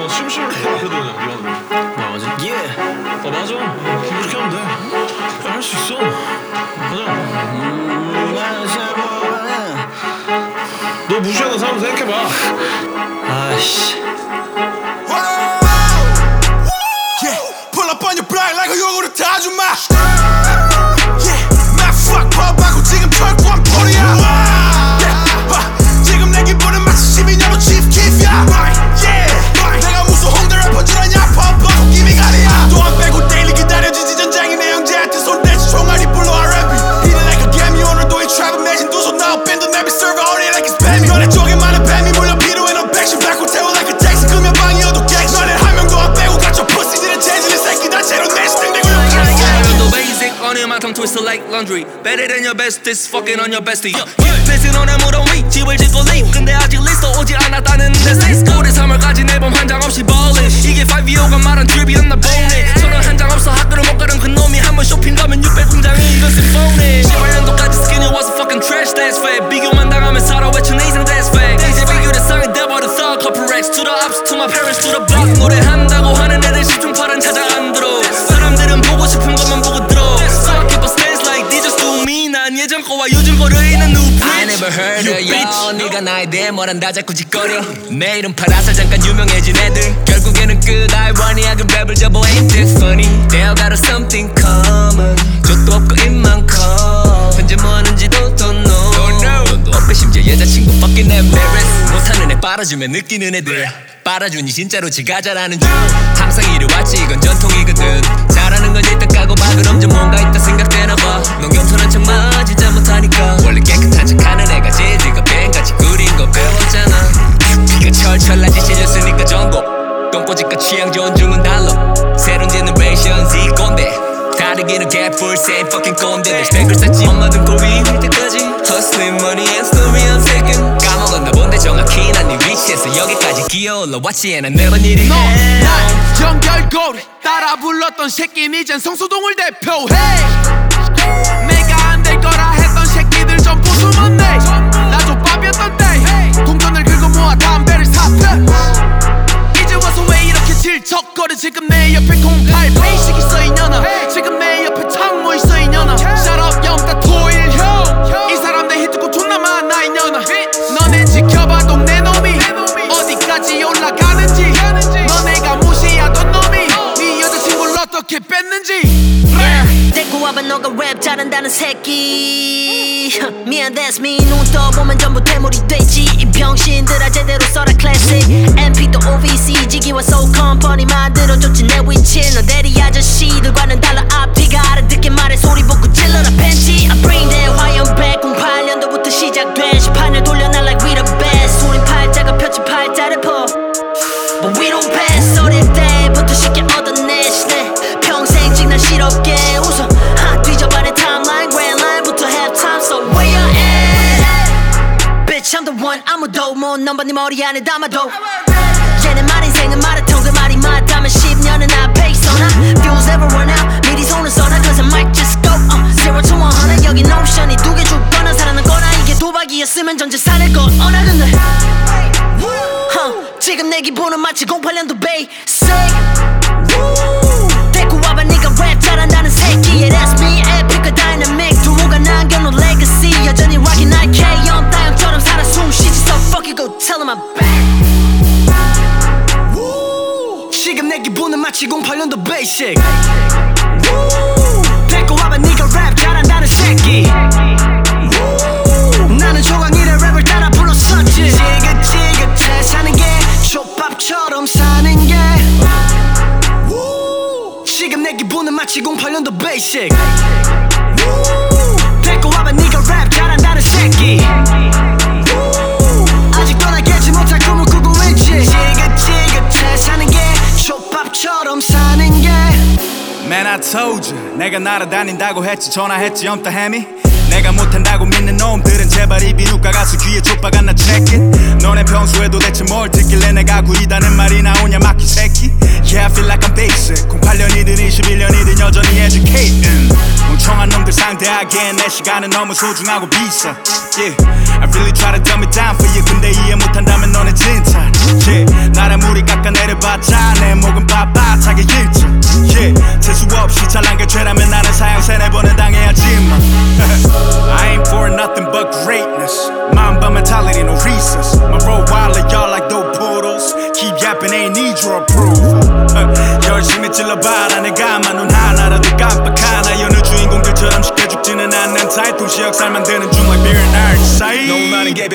심심할 때 해도 그냥 네가 맞아. 맞아. 이렇게 하면 돼. 할 수 있어. 맞아. 너 무시하는 사람 생각해봐. 아이씨. Pull up on your block like a 요구르트 아줌마. 나 fuck 법하고 지금 철권 폴이야. 지금 내 기분은 마치 12년 후 Chief Keef야. 내가 무슨 홍대 래퍼 줄아냐 펌프하고 기미 가리야. 또 안 빼고 데일리 기다려지지 전장이 내 형제한테 손대지 총알이 불러 R&B. Eating like a gammy 오늘도 이 트랩은 매진 두손 나와 밴드 내비 server on it like it's 뱀이. 너네 쪽에 많은 뱀이 물려 필요해 넌 백신 받고 태워 like a taxi. 금연 방이어도 갱신. 너네 한 명도 안 빼고 갇혀 pussy 재질의 새끼 다채로 내 스탱 대고 the basic on it, my tongue twisted like laundry. Better than your bestest, fucking on your bestie. 뺏은 너네 무덤 위 집을 짓고 leave. 근데 아직 리스트 오지 않았다는 데 Let's go. 내 3월까지 앨범 한 장 없이 balling. 이게 5EO가 말한 tribute 나 boning. 저는 한 장 없어 학교를 못 가는 그 놈이 한 번 쇼핑 가면 600공장에 이것은 phony. 18년도까지 skinny was a fucking trash, that's fact. 비교만 당하면 살아 외쳐 내 이상 that's fact. 이제 비교를 상이 돼버려 thug. Couple racks to the ups, to my parents, to the block. 노래한다고 하는 애들 10중 8은 찾아 안 들어. 사람들은 보고 싶은 것만 보고 들어. So I keep a stance like they just do me. 난 예전 거와 요즘 거를 있는 new bitch. I never heard of y'all. 네가 나에 대해 뭐란다 자꾸 짓거려. 내 이름 팔아서 잠깐 유명해진 애들 결국에는 끝 아이러니하게 랩을 접어. Ain't that funny? They all got something common. 족도 없고 입만 커. 현재 뭐하는지도 don't know. 돈도 없고 심지어 여자친구 fucking embarrassed. 못하는 애 빨아주면 느끼는 애들 빨아주니 진짜로 지가 잘하는 줄. 항상 이래왔지 이건 전통이거든. 잘하는 건 일단 까고 봐. 그럼 좀 뭔가 있다 생각되나봐. 넌 겸손한 척만 진짜 못하니까. 원래 깨끗한 척하는 애가 재질과 뱀같이 그린 거 배웠잖아. 피가 철철 나지 찢었으니까 전곡. 똥꼬집과 취향 좋은 중은 달러. 새로운 제너레이션 Z 꼰대. 다르기는 개뿔 same fucking 꼰대. 스펙을 쌓지 엄마든 고위 할 때까지 Hustling money and story I'm taking. 까먹었나 본데 정확히 난 네 위치에서 여기까지 기어올라왔지. and I never needed help. 넌 정결고리 따라 불렀던 새끼는 이젠 성수동을 대표해. 내가 안 될 거라 했던 새끼들 전부 숨었네. 나 족밥이었던 때 동전을 긁어 모아 담배를 샀대. 이제 와서 왜 이렇게 질척거려. 지금 내 옆에 08페이식 있어 이년아. 지금 내 옆에 창모 있어 이년아. Shut up 영다 토일 형. 이 사람들 히트곡 존나 많아 이년아. 너네 지켜봐도 내 놈이 어디까지 올라가는지. 너네가 무시하던 놈이 네 여자친구를 어떻게 뺐는지. 데리고 와봐 너가 랩 잘한다는 새끼. 미안 that's me. 눈 떠보면 전부 대물이 되지. 이 병신들아 제대로 써라 classic. MP 또 OVC 지기와 soul company 만들어줬지 내 위치. 너대리 아저씨들과는 달라. 앞뒤가 알아듣게 말해 소리 벗고 찔러라 팬티. I bring that 화염 back. 08년도부터 시작된 18년 돌려놔 like we the best. 우린 팔자가 펴진 팔자를 퍼 But we don't pass. 어릴 때부터 쉽게 얻어내 시대. 평생 장난스럽게 웃어. 뒤져봐 내 timeline grand line부터 halftime. So where you at? Bitch I'm the one. 아무도 못 넘봐 네 머리 안에 담아도. 얘네 말 인생은 마라톤. 그 말이 맞다면 10년은 앞에 있어나. Fuels ever run out. 미리 손을 써나. Cause I might just go 0 to 100. 여기 노션이 두 개 죽거나 살아난 거나. 이게 도박이었으면 전체 사낼 거 어나 근데 지금 내 기분은 마치 08년도 basic. 데리고 와봐 네가 랩 잘한다는 새끼. Yeah that's me. epic dynamic. 두부가 남겨놓은 legacy. 여전히 rockin' IK 영따형처럼 살아 숨쉬지. So fuck you go tell him I'm back. 지금 내 기분은 마치 08년도 basic. 데리고 와봐 네가 랩 잘한다는 새끼. 나는 조강이래 랩을 따라 불렀었지. 지긋지긋해 사는 게 족밥처럼 사는 게. 지금 내 기분은 마치 08년도 basic. 데리고 와봐 네가 랩 잘한다는 새끼. 아직도 날 깨지 못할 꿈을 꾸고 있지. 지긋지긋해 사는 게 족밥처럼 사는 게. Man I told you 내가 날아다닌다고 했지. 전화했지 엄따 해미. 내가 못한다고 믿는 놈들은 제발 이 비누가 가서 귀에 족박아 나 check it. 너네 평소에도 대체 뭘 듣길래 내가 구리다는 말이 나오냐 막히 새끼. Yeah I feel like I'm basic. 08년이든 21년이든 여전히 educating. 멍청한 놈들 상대하기엔 내 시간은 너무 소중하고 비싸. Yeah I really try to dumb it down for you. 근데 이해 못한다면 너네 진짜 yeah. 나를 무리 깎아내려봤자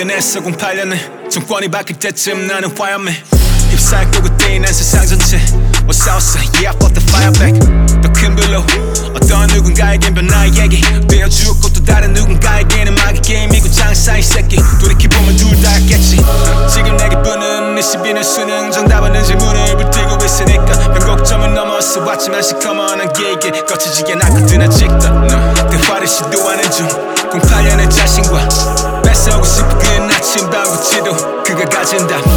후회냈어 08년에 정권이 바뀔 때쯤 나는 화염해 휩싸였고 그때 난 세상 전체 싸웠어 Yeah I fought the fire back 더 큰 별로 어떤 누군가에겐 변화에게 되어주었고 또 다른 누군가에게는 마귀 게임이고 장사 이 새끼 돌이켜보면 둘 다 했겠지 지금 내게 부는 22년 수능 정답하는 질문을 불들고 있으니까 변곡점을 넘어서 왔지만 시커먼한 게이게 거쳐지게 났거든 아직도 대화를 시도하는 중 08년의 자신과 뺏어오고 싶은 그 아침 밤고치도 그가 가진 답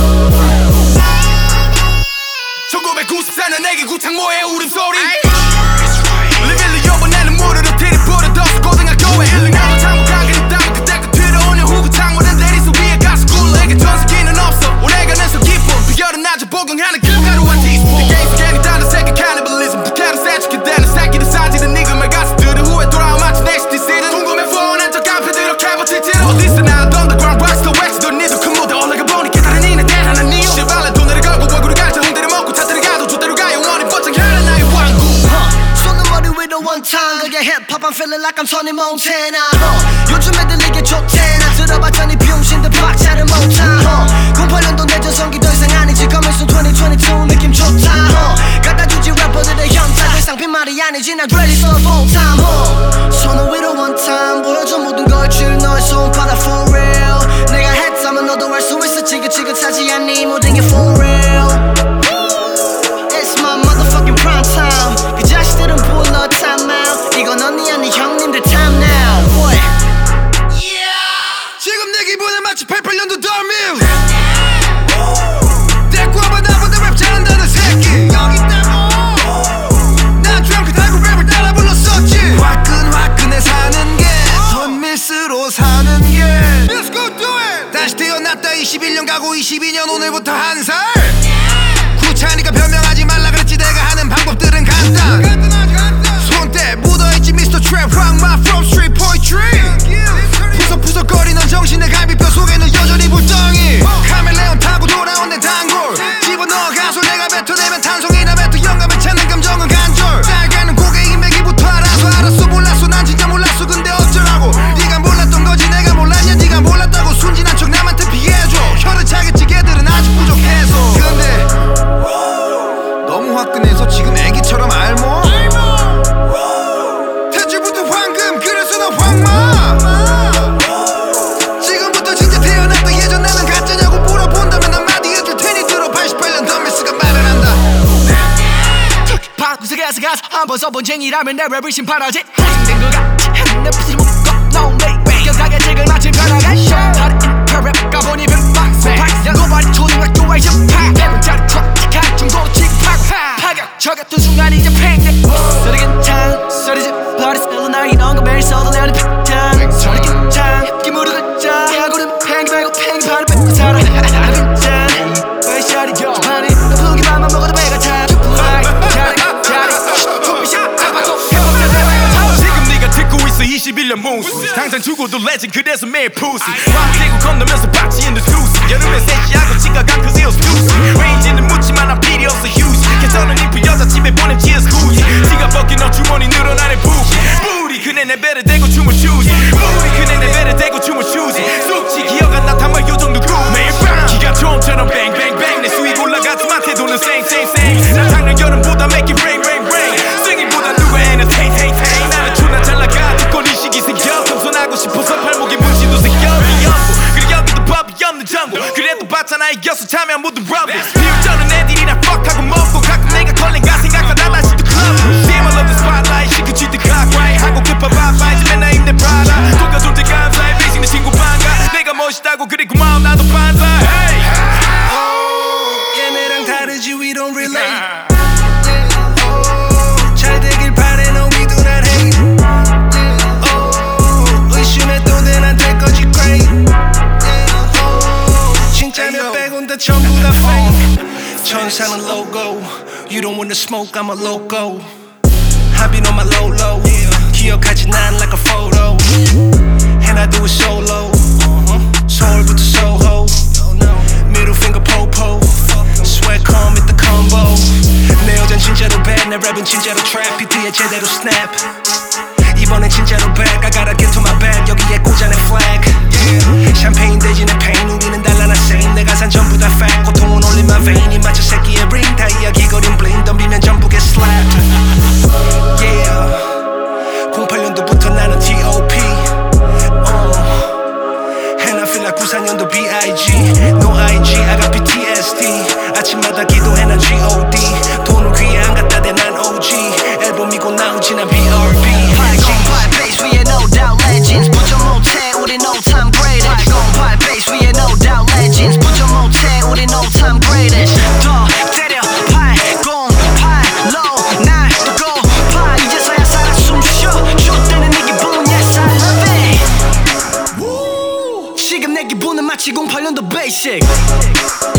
1994년 내게 구창모의 울음소리 리빌리 여보내는 무릎을 들이부어 더 고등학교에 일링하고 장목하게 됐다면 그때 끝으로 오늘 후구 창문은 내리서 위에 가서 굴러에게 전세기는 없어 오래가는 서 기쁨 비결은 아주 복용하는 김가루와 티스푼 내 게임 속에 다른 새끼 캐니벌리즘 부캐로 세축해대는 새끼들 사지는 니금을 가슴들을 후에 돌아온 마치 넥스트 시즌 궁금해 뻔한 저 깡패들 어깨 버티지로 어디서 나왔던 underground rockstar 웩스도 니도 큰 무대 올라가 보니 깨달은 이는 대단한 이유 시발란 돈을 걸고 얼굴을 갈자 홍대를 먹고 차들을 가도 주대로 가 영원히 뻗쳐가는 나의 왕국 쏘는 머리 위로 one time 그게 힙합 I'm feeling like I'm Tony Montana 요즘 애들 이게 좋대 나 들어봤더니 비용신들 박자를 못하 08년도 내 전성기 더 이상 아니지 coming soon 2022 느낌 좋다 갖다주지 래퍼들의 현타 더 이상 빈말이 아니지 난 ready for full time 손을 위로 one time 보여줘 모든 걸 줄 너의 손바닥 for real 내가 했다면 너도 할 수 있어 지긋지긋하지 않니 모든 게 for real It's my motherfucking prime time 그 자식들은 불러 time out 이건 언니 아니 형님들 time now boy 지금 내 기분은 마치 88년도 더밀 대꾸하면 나보다 랩 잘한다는 새끼 여기 있다고 난 드렁크 달고 랩을 따라 불렀었지 화끈화끈해 사는 게 덤밀스로 사는 게 Let's go do it 다시 태어났다 21년 가고 22년 오늘부터 한 살 구차니까 변명하지 말라 그랬지 내가 하는 방법들은 간단 손때 묻어있지 Mr. Trap 황마 from street poetry 푸석푸석거리는 정신의 갈비뼈 속에는 여전히 불덩이 카멜레온 타고 돌아온 내 단골 집어넣어 가서 내가 뱉어내면 탄성이나 뱉어 영감을 찾는 감정은 간절 짧게는 고개 인맥이부터 알았어 몰랐어 난 진짜 몰랐어 근데 어쩌라고 네가 몰랐던 거지 내가 몰랐냐 네가 몰랐다고 순진한 척 남한테 피해줘 혀를 차겠지 걔들은 아직 부족해서 근데 너무 화끈해서 지금 애기처럼 알모 태초부터 황금 그래서 너 황마 지금부터 진짜 태어났다 예전 나는 가짜냐고 물어본다면 난 마디 해줄 테니 들어 88년 덤밀스가 말을 한다 방구석에서 가서 한번 써본 쟁이라면 내 랩을 심판하지 하승된 것 같지 내 푸시 묶어 no way 격하게 지금 마치 변화가 다른 인터랩 가보니 빈박스 고발이 초등학교와 이제 팍 100원짜리 트럭 중고로 칙팍 파격 저 같은 순간 이제 팽대 소리 괜찮 소리지 But it's still a night 이런 거 매일 써도 내는 팩장 소리 괜찮 기무르 걷자 야구는 팽이 말고 팽이 발을 뺏고 살아 나 괜찮 왜 샤리 주판이 나쁘게 밥만 먹어도 배가 차 지금 네가 듣고 있어 21년 무스 당장 죽어도 레전 그래서 매일 푸시 왕대고 건너면서 박지 in the deuce 여름에 섹시하고 찍어간 그 세우스 듀스 레인지는 묻지만 난 필요 없어 휴지 개선은 이쁜 여자집에 보낸 GS 구지 네가 벗긴 너 주머니 늘어나는 부기 뿌리 그네 내 배를 대고 춤을 추지 뿌리 그네 내 배를 대고 춤을 추지 쑥지 기억 안 나 담아 요정도 구 매일 밤 기가 처음처럼 뱅뱅뱅 내 수익 올라가지만 태도는 쌩쌩쌩 난 작년 여름보다 make it rain rain rain 승인보다 누가 entertain hey hey 나는 존나 잘나가 듣고 이 시기 생겨 겸손하고 싶어서 팔목에 문신도 생겨 미연부 그리고 여기도 법이 없는 정부 그래도 봤잖아 이겨서 참여한 모든 러브 비웃자는 애들이랑 fuck하고 먹고 가끔 내가 걸린가 생각하다 다시 또 club Damn I love the spotlight 시크치 the clock right 하고 급한 바바이즈 맨날 입는 브라다 속아줄 때 감사해 배신의 친구 반가 내가 멋있다고 그리고 마음 나도 반사 hey 얘네랑 다르지 we don't relate 잘 되길 바래 no we do not hate 의심해도 돼 난 될 거지 great 진짜면 빼곤 다 전부 다 fake 천사는 logo you don't wanna smoke I'm a loco I've been on my low low 기억하지 난 like a photo and I do it solo 서울부터 Soho middle finger popo sweat calm with the combo 내 여잔 진짜로 bad 내 랩은 진짜로 trap PT에 제대로 snap 이번엔 진짜로 back I gotta get to my bag 여기에 꽂아 내 flag 샴페인 대신에 아침마다 기도해 난 G.O.D 돈을 귀에 안 갖다 대 난 OG 앨범이고 나오지 난 B.R.B 808 베이스 위에 no doubt legends 부정 못해 우리 no time greatest 808 베이스 위에 no doubt legends 부정 못해 우리 no time greatest 더 때려 808 low 날 두고 봐 이제서야 살아 숨쉬어 줬다는 내 기분 yes I love it 지금 내 기분은 마치 08년도 basic